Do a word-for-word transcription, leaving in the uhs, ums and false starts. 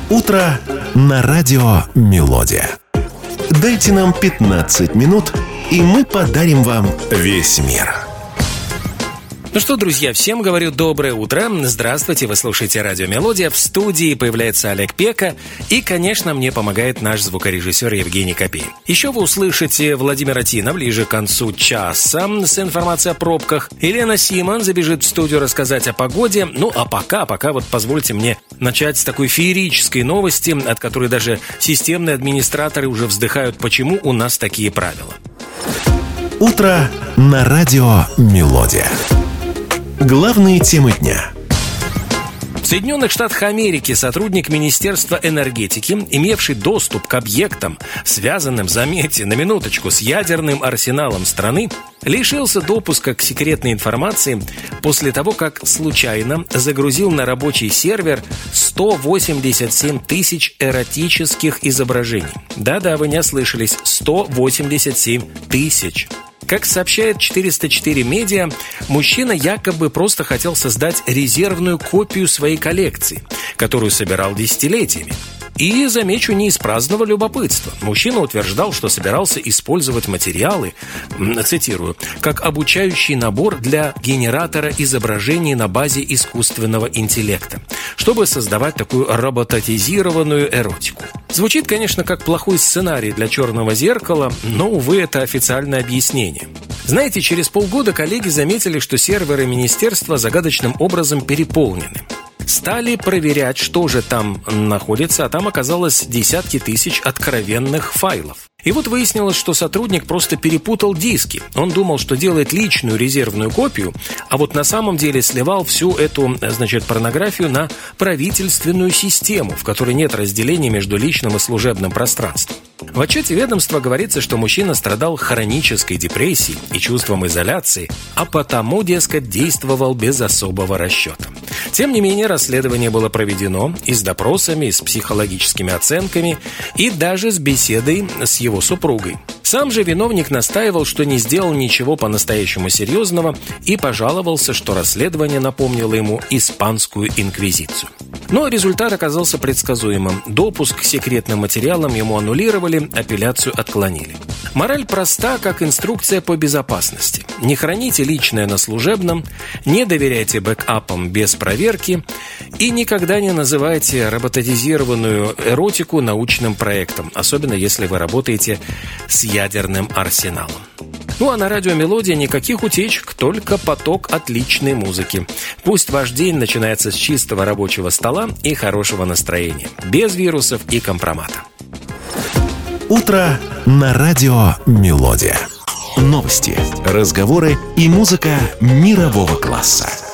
Утро на радио «Мелодия». Дайте нам пятнадцать минут, и мы подарим вам весь мир. Ну что, друзья, всем говорю доброе утро. Здравствуйте, вы слушаете радио «Мелодия». В студии появляется Олег Пека. И, конечно, мне помогает наш звукорежиссер Евгений Копей. Еще вы услышите Владимира Тина ближе к концу часа с информацией о пробках. Елена Симон забежит в студию рассказать о погоде. Ну, а пока, пока вот позвольте мне начать с такой феерической новости, от которой даже системные администраторы уже вздыхают, почему у нас такие правила. Утро на радио «Мелодия». Главные темы дня. В Соединенных Штатах Америки сотрудник Министерства энергетики, имевший доступ к объектам, связанным, заметьте, на минуточку, с ядерным арсеналом страны, лишился допуска к секретной информации после того, как случайно загрузил на рабочий сервер сто восемьдесят семь тысяч эротических изображений. Да-да, вы не ослышались, сто восемьдесят семь тысяч. Как сообщает четыреста четыре медиа, мужчина якобы просто хотел создать резервную копию своей коллекции, которую собирал десятилетиями. И, замечу, не из праздного любопытства. Мужчина утверждал, что собирался использовать материалы, цитирую, как обучающий набор для генератора изображений на базе искусственного интеллекта, чтобы создавать такую роботизированную эротику. Звучит, конечно, как плохой сценарий для «Черного зеркала», но, увы, это официальное объяснение. Знаете, через полгода коллеги заметили, что серверы министерства загадочным образом переполнены. Стали проверять, что же там находится, а там оказалось десятки тысяч откровенных файлов. И вот выяснилось, что сотрудник просто перепутал диски. Он думал, что делает личную резервную копию, а вот на самом деле сливал всю эту, значит, порнографию на правительственную систему, в которой нет разделения между личным и служебным пространством. В отчете ведомства говорится, что мужчина страдал хронической депрессией и чувством изоляции, а потому, дескать, действовал без особого расчета. Тем не менее, расследование было проведено и с допросами, и с психологическими оценками, и даже с беседой с его супругой. Сам же виновник настаивал, что не сделал ничего по-настоящему серьезного и пожаловался, что расследование напомнило ему испанскую инквизицию. Но результат оказался предсказуемым. Допуск к секретным материалам ему аннулировали, апелляцию отклонили. Мораль проста, как инструкция по безопасности. Не храните личное на служебном, не доверяйте бэкапам без проверки и никогда не называйте роботизированную эротику научным проектом, особенно если вы работаете с ядерным арсеналом. Ну а на радио «Мелодия» никаких утечек, только поток отличной музыки. Пусть ваш день начинается с чистого рабочего стола и хорошего настроения, без вирусов и компромата. Утро на радио «Мелодия». Новости, разговоры и музыка мирового класса.